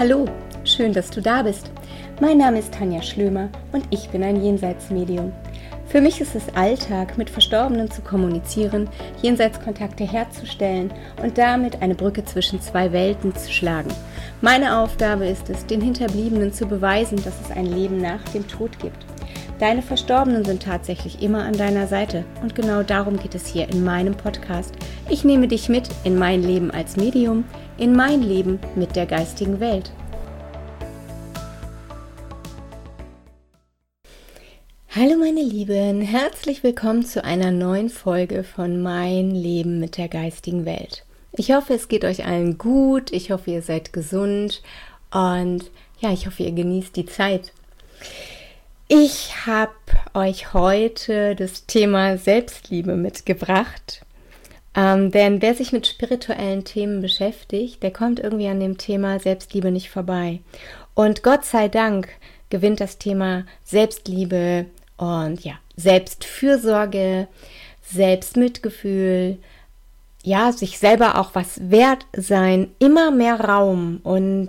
Hallo, schön, dass du da bist. Mein Name ist Tanja Schlömer und ich bin ein Jenseitsmedium. Für mich ist es Alltag, mit Verstorbenen zu kommunizieren, Jenseitskontakte herzustellen und damit eine Brücke zwischen zwei Welten zu schlagen. Meine Aufgabe ist es, den Hinterbliebenen zu beweisen, dass es ein Leben nach dem Tod gibt. Deine Verstorbenen sind tatsächlich immer an deiner Seite und genau darum geht es hier in meinem Podcast. Ich nehme dich mit in mein Leben als Medium, in mein Leben mit der geistigen Welt. Hallo meine Lieben, herzlich willkommen zu einer neuen Folge von Mein Leben mit der geistigen Welt. Ich hoffe, es geht euch allen gut, ich hoffe, ihr seid gesund und ja, ich hoffe, ihr genießt die Zeit. Ich habe euch heute das Thema Selbstliebe mitgebracht, denn wer sich mit spirituellen Themen beschäftigt, der kommt irgendwie an dem Thema Selbstliebe nicht vorbei. Und Gott sei Dank gewinnt das Thema Selbstliebe und ja, Selbstfürsorge, Selbstmitgefühl, ja, sich selber auch was wert sein, immer mehr Raum und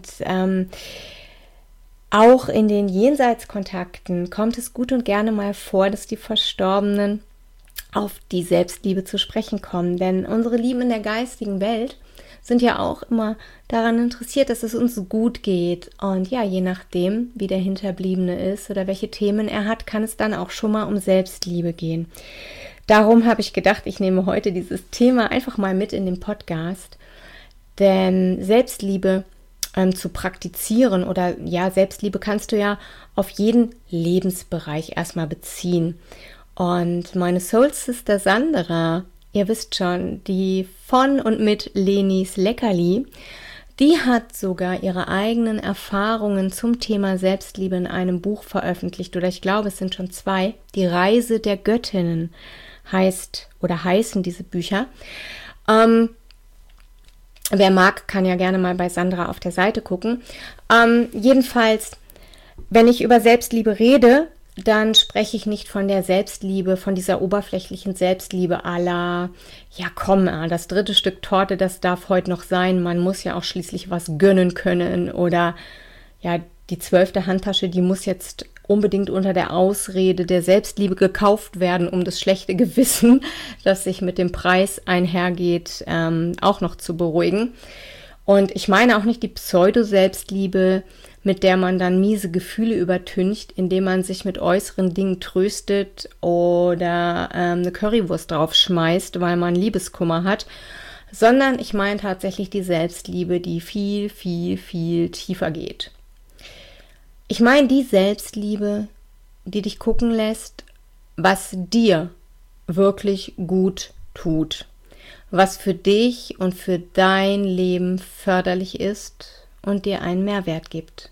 auch in den Jenseitskontakten kommt es gut und gerne mal vor, dass die Verstorbenen auf die Selbstliebe zu sprechen kommen. Denn unsere Lieben in der geistigen Welt sind ja auch immer daran interessiert, dass es uns gut geht. Und ja, je nachdem, wie der Hinterbliebene ist oder welche Themen er hat, kann es dann auch schon mal um Selbstliebe gehen. Darum habe ich gedacht, ich nehme heute dieses Thema einfach mal mit in den Podcast. Denn Selbstliebe zu praktizieren oder ja, Selbstliebe kannst du ja auf jeden Lebensbereich erstmal beziehen. Und meine Soul Sister Sandra, ihr wisst schon, die von und mit Lenis Leckerli, die hat sogar ihre eigenen Erfahrungen zum Thema Selbstliebe in einem Buch veröffentlicht, oder ich glaube, es sind schon 2. Die Reise der Göttinnen heißen diese Bücher. Wer mag, kann ja gerne mal bei Sandra auf der Seite gucken. Jedenfalls, wenn ich über Selbstliebe rede, dann spreche ich nicht von der Selbstliebe, von dieser oberflächlichen Selbstliebe à la, ja komm, das 3. Stück Torte, das darf heute noch sein, man muss ja auch schließlich was gönnen können oder ja, die 12. Handtasche, die muss jetzt unbedingt unter der Ausrede der Selbstliebe gekauft werden, um das schlechte Gewissen, das sich mit dem Preis einhergeht, auch noch zu beruhigen. Und ich meine auch nicht die Pseudo-Selbstliebe, mit der man dann miese Gefühle übertüncht, indem man sich mit äußeren Dingen tröstet oder eine Currywurst draufschmeißt, weil man Liebeskummer hat, sondern ich meine tatsächlich die Selbstliebe, die viel, viel, viel tiefer geht. Ich meine die Selbstliebe, die dich gucken lässt, was dir wirklich gut tut, was für dich und für dein Leben förderlich ist und dir einen Mehrwert gibt.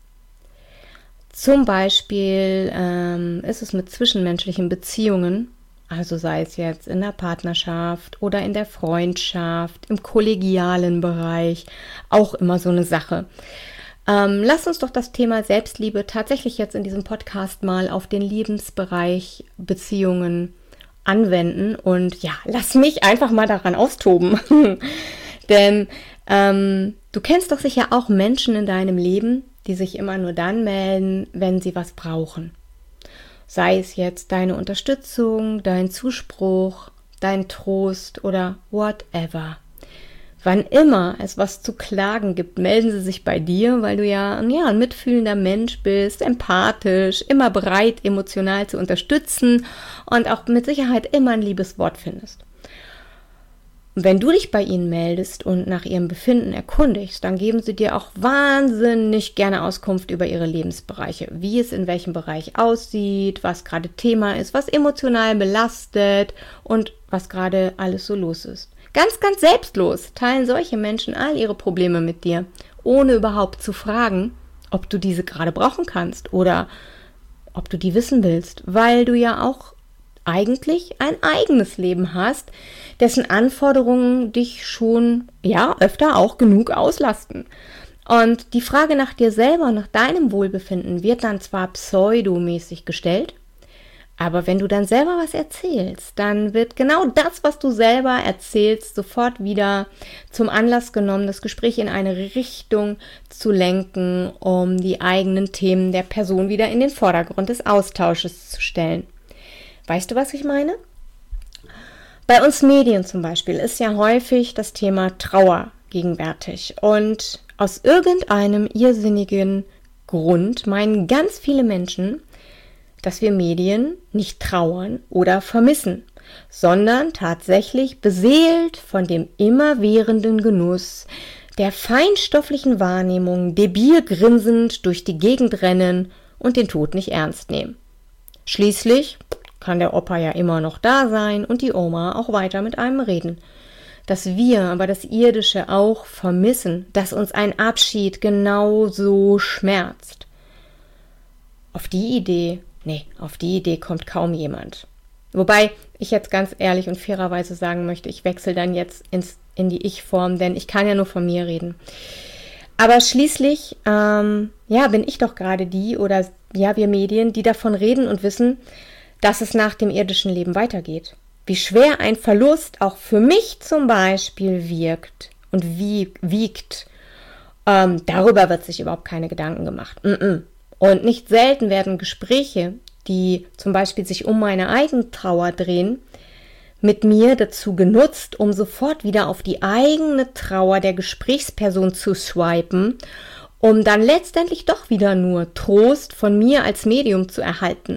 Zum Beispiel ist es mit zwischenmenschlichen Beziehungen, also sei es jetzt in der Partnerschaft oder in der Freundschaft, im kollegialen Bereich, auch immer so eine Sache. Lass uns doch das Thema Selbstliebe tatsächlich jetzt in diesem Podcast mal auf den Lebensbereich Beziehungen anwenden und ja, lass mich einfach mal daran austoben. Denn du kennst doch sicher auch Menschen in deinem Leben, die sich immer nur dann melden, wenn sie was brauchen. Sei es jetzt deine Unterstützung, dein Zuspruch, dein Trost oder whatever. Wann immer es was zu klagen gibt, melden sie sich bei dir, weil du ja ein mitfühlender Mensch bist, empathisch, immer bereit, emotional zu unterstützen und auch mit Sicherheit immer ein liebes Wort findest. Und wenn du dich bei ihnen meldest und nach ihrem Befinden erkundigst, dann geben sie dir auch wahnsinnig gerne Auskunft über ihre Lebensbereiche, wie es in welchem Bereich aussieht, was gerade Thema ist, was emotional belastet und was gerade alles so los ist. Ganz, ganz selbstlos teilen solche Menschen all ihre Probleme mit dir, ohne überhaupt zu fragen, ob du diese gerade brauchen kannst oder ob du die wissen willst, weil du ja auch eigentlich ein eigenes Leben hast, dessen Anforderungen dich schon, öfter auch genug auslasten. Und die Frage nach dir selber und nach deinem Wohlbefinden wird dann zwar pseudomäßig gestellt, Aber wenn du dann selber was erzählst, dann wird genau das, was du selber erzählst, sofort wieder zum Anlass genommen, das Gespräch in eine Richtung zu lenken, um die eigenen Themen der Person wieder in den Vordergrund des Austausches zu stellen. Weißt du, was ich meine? Bei uns Medien zum Beispiel ist ja häufig das Thema Trauer gegenwärtig. Und aus irgendeinem irrsinnigen Grund meinen ganz viele Menschen, dass wir Medien nicht trauern oder vermissen, sondern tatsächlich beseelt von dem immerwährenden Genuss der feinstofflichen Wahrnehmung, debil grinsend durch die Gegend rennen und den Tod nicht ernst nehmen. Schließlich kann der Opa ja immer noch da sein und die Oma auch weiter mit einem reden. Dass wir aber das Irdische auch vermissen, dass uns ein Abschied genauso schmerzt. Auf die Idee kommt kaum jemand. Wobei ich jetzt ganz ehrlich und fairerweise sagen möchte, ich wechsle dann jetzt in die Ich-Form, denn ich kann ja nur von mir reden. Aber schließlich, bin ich doch gerade wir Medien, die davon reden und wissen, dass es nach dem irdischen Leben weitergeht. Wie schwer ein Verlust auch für mich zum Beispiel wirkt und wiegt. Darüber wird sich überhaupt keine Gedanken gemacht. Und nicht selten werden Gespräche, die zum Beispiel sich um meine eigene Trauer drehen, mit mir dazu genutzt, um sofort wieder auf die eigene Trauer der Gesprächsperson zu swipen, um dann letztendlich doch wieder nur Trost von mir als Medium zu erhalten.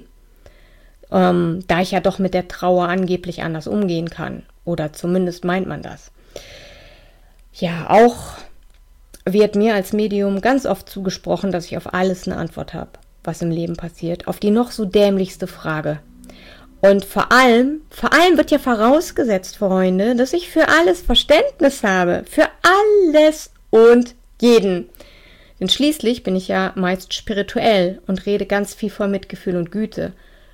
Da ich ja doch mit der Trauer angeblich anders umgehen kann. Oder zumindest meint man das. Ja, auch wird mir als Medium ganz oft zugesprochen, dass ich auf alles eine Antwort habe, was im Leben passiert, auf die noch so dämlichste Frage. Und vor allem wird ja vorausgesetzt, Freunde, dass ich für alles Verständnis habe, für alles und jeden. Denn schließlich bin ich ja meist spirituell und rede ganz viel von Mitgefühl und Güte.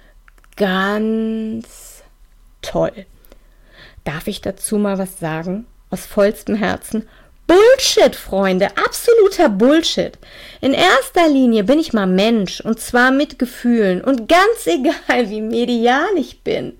Ganz toll. Darf ich dazu mal was sagen? Aus vollstem Herzen. Bullshit, Freunde, absoluter Bullshit. In erster Linie bin ich mal Mensch und zwar mit Gefühlen und ganz egal, wie medial ich bin.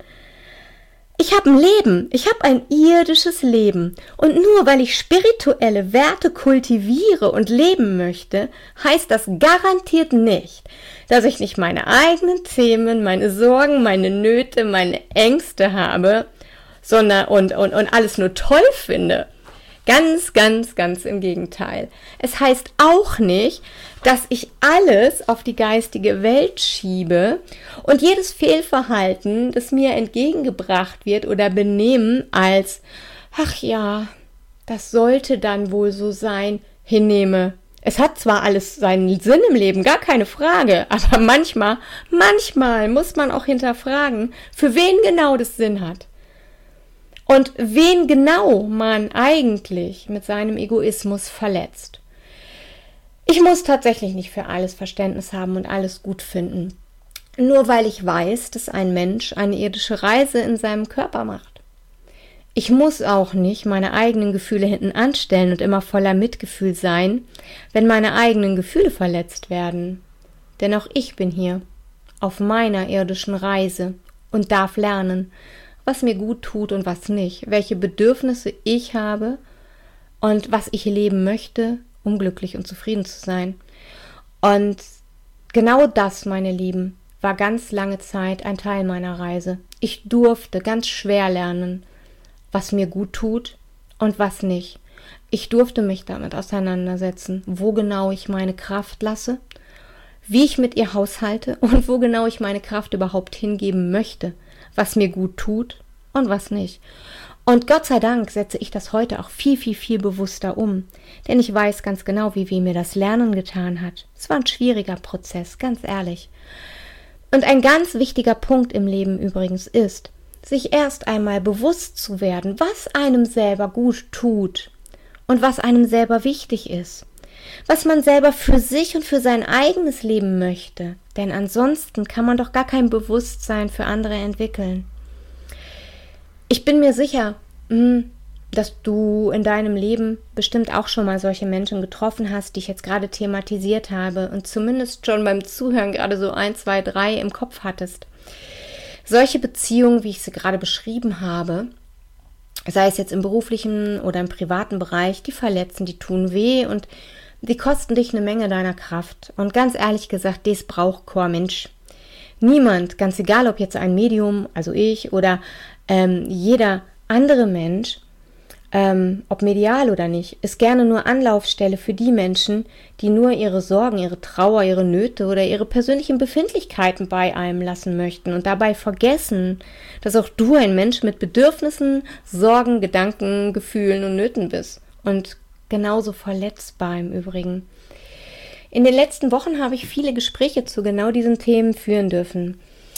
Ich habe ein Leben, ich habe ein irdisches Leben und nur weil ich spirituelle Werte kultiviere und leben möchte, heißt das garantiert nicht, dass ich nicht meine eigenen Themen, meine Sorgen, meine Nöte, meine Ängste habe, sondern und alles nur toll finde. Ganz, ganz, ganz im Gegenteil. Es heißt auch nicht, dass ich alles auf die geistige Welt schiebe und jedes Fehlverhalten, das mir entgegengebracht wird oder Benehmen als, ach ja, das sollte dann wohl so sein, hinnehme. Es hat zwar alles seinen Sinn im Leben, gar keine Frage, aber manchmal muss man auch hinterfragen, für wen genau das Sinn hat. Und wen genau man eigentlich mit seinem Egoismus verletzt. Ich muss tatsächlich nicht für alles Verständnis haben und alles gut finden. Nur weil ich weiß, dass ein Mensch eine irdische Reise in seinem Körper macht. Ich muss auch nicht meine eigenen Gefühle hinten anstellen und immer voller Mitgefühl sein, wenn meine eigenen Gefühle verletzt werden. Denn auch ich bin hier auf meiner irdischen Reise und darf lernen, was mir gut tut und was nicht, welche Bedürfnisse ich habe und was ich leben möchte, um glücklich und zufrieden zu sein. Und genau das, meine Lieben, war ganz lange Zeit ein Teil meiner Reise. Ich durfte ganz schwer lernen, was mir gut tut und was nicht. Ich durfte mich damit auseinandersetzen, wo genau ich meine Kraft lasse, wie ich mit ihr haushalte und wo genau ich meine Kraft überhaupt hingeben möchte, was mir gut tut und was nicht. Und Gott sei Dank setze ich das heute auch viel, viel, viel bewusster um. Denn ich weiß ganz genau, wie mir das Lernen getan hat. Es war ein schwieriger Prozess, ganz ehrlich. Und ein ganz wichtiger Punkt im Leben übrigens ist, sich erst einmal bewusst zu werden, was einem selber gut tut und was einem selber wichtig ist. Was man selber für sich und für sein eigenes Leben möchte. Denn ansonsten kann man doch gar kein Bewusstsein für andere entwickeln. Ich bin mir sicher, dass du in deinem Leben bestimmt auch schon mal solche Menschen getroffen hast, die ich jetzt gerade thematisiert habe und zumindest schon beim Zuhören gerade so 1, 2, 3 im Kopf hattest. Solche Beziehungen, wie ich sie gerade beschrieben habe, sei es jetzt im beruflichen oder im privaten Bereich, die verletzen, die tun weh und die kosten dich eine Menge deiner Kraft. Und ganz ehrlich gesagt, das braucht kein Mensch. Niemand, ganz egal, ob jetzt ein Medium, also ich, oder jeder andere Mensch, ob medial oder nicht, ist gerne nur Anlaufstelle für die Menschen, die nur ihre Sorgen, ihre Trauer, ihre Nöte oder ihre persönlichen Befindlichkeiten bei einem lassen möchten und dabei vergessen, dass auch du ein Mensch mit Bedürfnissen, Sorgen, Gedanken, Gefühlen und Nöten bist und genauso verletzbar im Übrigen. In den letzten Wochen habe ich viele Gespräche zu genau diesen Themen führen dürfen.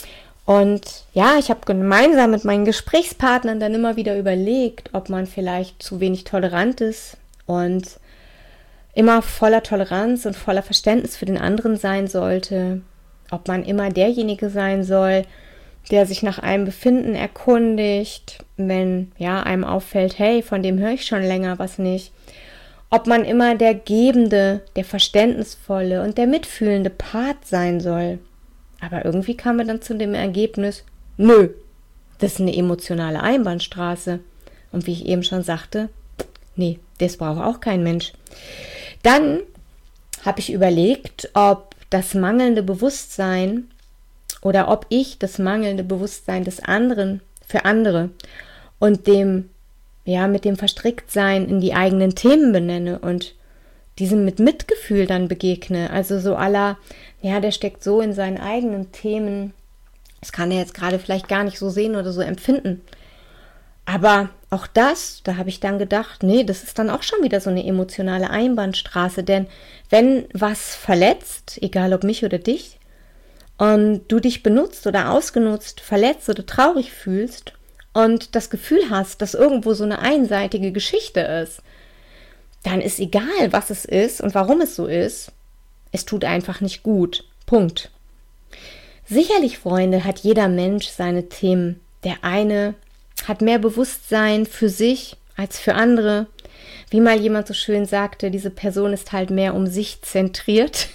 Und ja, ich habe gemeinsam mit meinen Gesprächspartnern dann immer wieder überlegt, ob man vielleicht zu wenig tolerant ist und immer voller Toleranz und voller Verständnis für den anderen sein sollte, ob man immer derjenige sein soll, der sich nach einem Befinden erkundigt, wenn ja einem auffällt, hey, von dem höre ich schon länger was nicht, ob man immer der gebende, der verständnisvolle und der mitfühlende Part sein soll. Aber irgendwie kam er dann zu dem Ergebnis, nö, das ist eine emotionale Einbahnstraße. Und wie ich eben schon sagte, nee, das braucht auch kein Mensch. Dann habe ich überlegt, ob das mangelnde Bewusstsein oder ob ich das mangelnde Bewusstsein des anderen für andere und mit dem Verstricktsein in die eigenen Themen benenne und diesem mit Mitgefühl dann begegne. Also so à la, ja, der steckt so in seinen eigenen Themen. Das kann er jetzt gerade vielleicht gar nicht so sehen oder so empfinden. Aber auch das, da habe ich dann gedacht, nee, das ist dann auch schon wieder so eine emotionale Einbahnstraße. Denn wenn was verletzt, egal ob mich oder dich, und du dich benutzt oder ausgenutzt, verletzt oder traurig fühlst und das Gefühl hast, dass irgendwo so eine einseitige Geschichte ist, dann ist egal, was es ist und warum es so ist, es tut einfach nicht gut. Punkt. Sicherlich, Freunde, hat jeder Mensch seine Themen. Der eine hat mehr Bewusstsein für sich als für andere. Wie mal jemand so schön sagte, diese Person ist halt mehr um sich zentriert.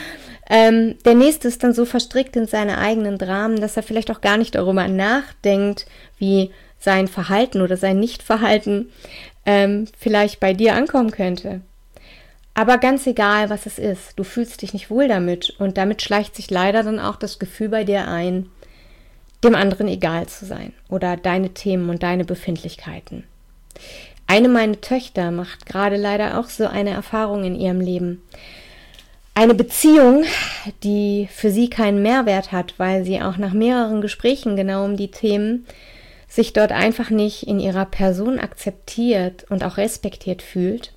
Der nächste ist dann so verstrickt in seine eigenen Dramen, dass er vielleicht auch gar nicht darüber nachdenkt, wie sein Verhalten oder sein Nichtverhalten vielleicht bei dir ankommen könnte. Aber ganz egal, was es ist, du fühlst dich nicht wohl damit und damit schleicht sich leider dann auch das Gefühl bei dir ein, dem anderen egal zu sein oder deine Themen und deine Befindlichkeiten. Eine meiner Töchter macht gerade leider auch so eine Erfahrung in ihrem Leben. Eine Beziehung, die für sie keinen Mehrwert hat, weil sie auch nach mehreren Gesprächen genau um die Themen sich dort einfach nicht in ihrer Person akzeptiert und auch respektiert fühlt.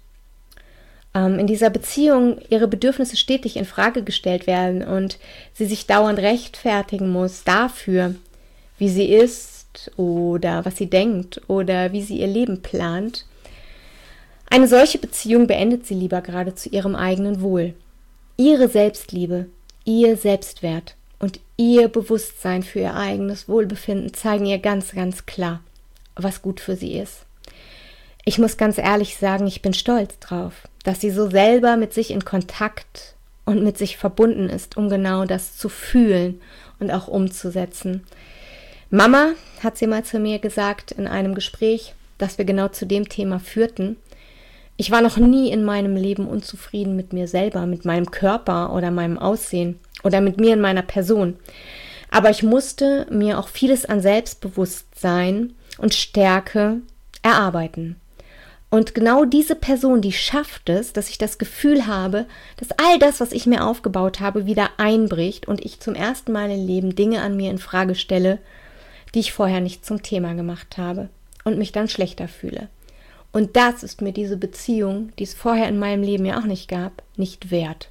In dieser Beziehung ihre Bedürfnisse stetig in Frage gestellt werden und sie sich dauernd rechtfertigen muss dafür, wie sie ist oder was sie denkt oder wie sie ihr Leben plant. Eine solche Beziehung beendet sie lieber gerade zu ihrem eigenen Wohl. Ihre Selbstliebe, ihr Selbstwert und ihr Bewusstsein für ihr eigenes Wohlbefinden zeigen ihr ganz, ganz klar, was gut für sie ist. Ich muss ganz ehrlich sagen, ich bin stolz drauf, dass sie so selber mit sich in Kontakt und mit sich verbunden ist, um genau das zu fühlen und auch umzusetzen. Mama, hat sie mal zu mir gesagt in einem Gespräch, das wir genau zu dem Thema führten, ich war noch nie in meinem Leben unzufrieden mit mir selber, mit meinem Körper oder meinem Aussehen oder mit mir in meiner Person. Aber ich musste mir auch vieles an Selbstbewusstsein und Stärke erarbeiten. Und genau diese Person, die schafft es, dass ich das Gefühl habe, dass all das, was ich mir aufgebaut habe, wieder einbricht und ich zum ersten Mal im Leben Dinge an mir in Frage stelle, die ich vorher nicht zum Thema gemacht habe und mich dann schlechter fühle. Und das ist mir diese Beziehung, die es vorher in meinem Leben ja auch nicht gab, nicht wert.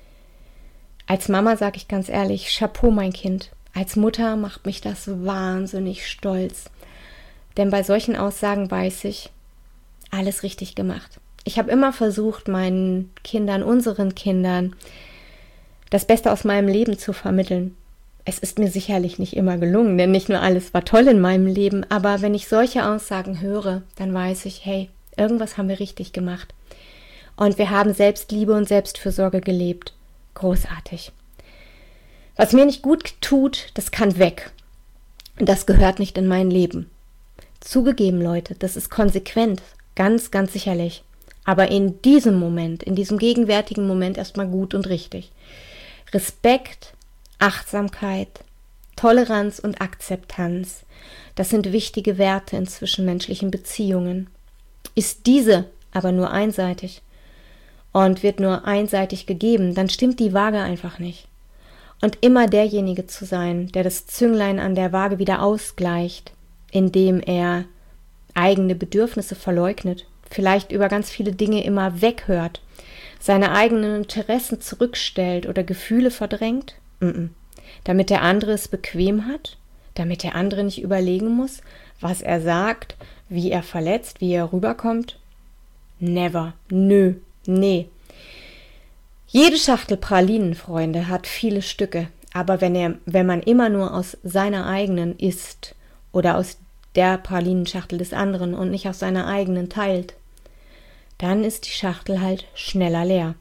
Als Mama sage ich ganz ehrlich, Chapeau, mein Kind. Als Mutter macht mich das wahnsinnig stolz. Denn bei solchen Aussagen weiß ich, alles richtig gemacht. Ich habe immer versucht, meinen Kindern, unseren Kindern, das Beste aus meinem Leben zu vermitteln. Es ist mir sicherlich nicht immer gelungen, denn nicht nur alles war toll in meinem Leben, aber wenn ich solche Aussagen höre, dann weiß ich, hey, irgendwas haben wir richtig gemacht. Und wir haben Selbstliebe und Selbstfürsorge gelebt. Großartig. Was mir nicht gut tut, das kann weg. das gehört nicht in mein Leben. Zugegeben, Leute, das ist konsequent, ganz, ganz sicherlich. Aber in diesem Moment, in diesem gegenwärtigen Moment erstmal gut und richtig. Respekt, Achtsamkeit, Toleranz und Akzeptanz, das sind wichtige Werte in zwischenmenschlichen Beziehungen. Ist diese aber nur einseitig und wird nur einseitig gegeben, dann stimmt die Waage einfach nicht. Und immer derjenige zu sein, der das Zünglein an der Waage wieder ausgleicht, indem er eigene Bedürfnisse verleugnet, vielleicht über ganz viele Dinge immer weghört, seine eigenen Interessen zurückstellt oder Gefühle verdrängt, damit der andere es bequem hat, damit der andere nicht überlegen muss, was er sagt, wie er verletzt, wie er rüberkommt. Never, nö, nee. Jede Schachtel Pralinen, Freunde, hat viele Stücke, aber wenn man immer nur aus seiner eigenen isst oder aus der Pralinenschachtel des anderen und nicht aus seiner eigenen teilt, dann ist die Schachtel halt schneller leer.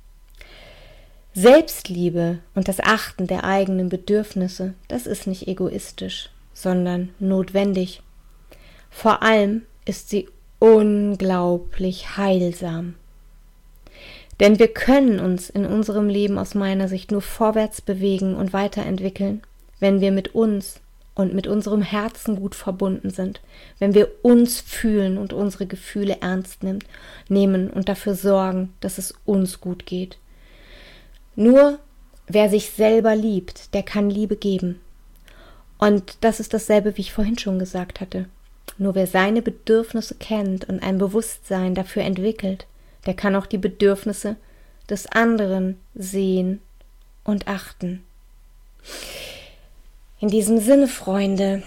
Selbstliebe und das Achten der eigenen Bedürfnisse, das ist nicht egoistisch, sondern notwendig. Vor allem ist sie unglaublich heilsam. Denn wir können uns in unserem Leben aus meiner Sicht nur vorwärts bewegen und weiterentwickeln, wenn wir mit uns und mit unserem Herzen gut verbunden sind, wenn wir uns fühlen und unsere Gefühle ernst nehmen und dafür sorgen, dass es uns gut geht. Nur wer sich selber liebt, der kann Liebe geben. Und das ist dasselbe, wie ich vorhin schon gesagt hatte. Nur wer seine Bedürfnisse kennt und ein Bewusstsein dafür entwickelt, der kann auch die Bedürfnisse des anderen sehen und achten. In diesem Sinne, Freunde,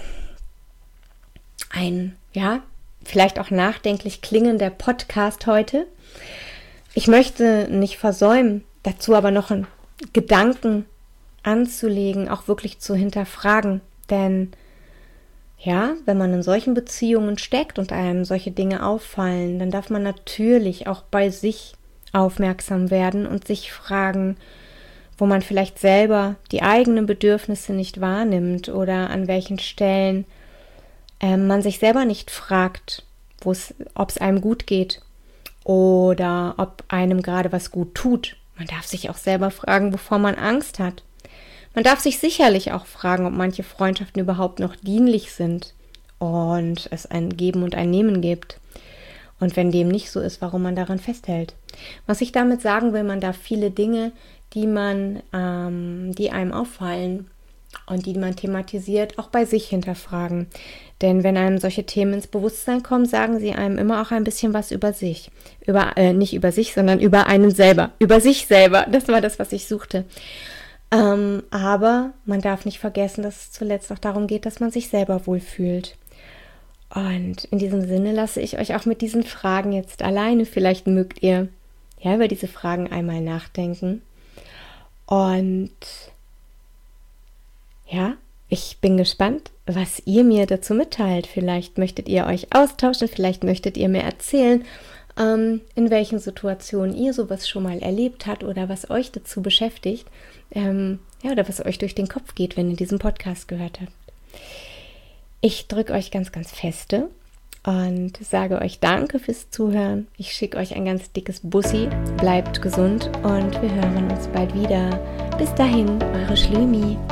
ein, vielleicht auch nachdenklich klingender Podcast heute. Ich möchte nicht versäumen, dazu aber noch einen Gedanken anzulegen, auch wirklich zu hinterfragen. Denn wenn man in solchen Beziehungen steckt und einem solche Dinge auffallen, dann darf man natürlich auch bei sich aufmerksam werden und sich fragen, wo man vielleicht selber die eigenen Bedürfnisse nicht wahrnimmt oder an welchen Stellen man sich selber nicht fragt, ob es einem gut geht oder ob einem gerade was gut tut. Man darf sich auch selber fragen, wovor man Angst hat. Man darf sich sicherlich auch fragen, ob manche Freundschaften überhaupt noch dienlich sind und es ein Geben und ein Nehmen gibt. Und wenn dem nicht so ist, warum man daran festhält. Was ich damit sagen will, man darf viele Dinge, die einem auffallen und die man thematisiert, auch bei sich hinterfragen. Denn wenn einem solche Themen ins Bewusstsein kommen, sagen sie einem immer auch ein bisschen was über sich. Nicht über sich, sondern über einen selber. Über sich selber. Das war das, was ich suchte. Aber man darf nicht vergessen, dass es zuletzt auch darum geht, dass man sich selber wohlfühlt. Und in diesem Sinne lasse ich euch auch mit diesen Fragen jetzt alleine. Vielleicht mögt ihr über diese Fragen einmal nachdenken. Und ich bin gespannt, was ihr mir dazu mitteilt. Vielleicht möchtet ihr euch austauschen, vielleicht möchtet ihr mir erzählen, in welchen Situationen ihr sowas schon mal erlebt habt oder was euch dazu beschäftigt. Oder was euch durch den Kopf geht, wenn ihr diesen Podcast gehört habt. Ich drücke euch ganz, ganz feste und sage euch danke fürs Zuhören. Ich schicke euch ein ganz dickes Bussi. Bleibt gesund und wir hören uns bald wieder. Bis dahin, eure Schlümi.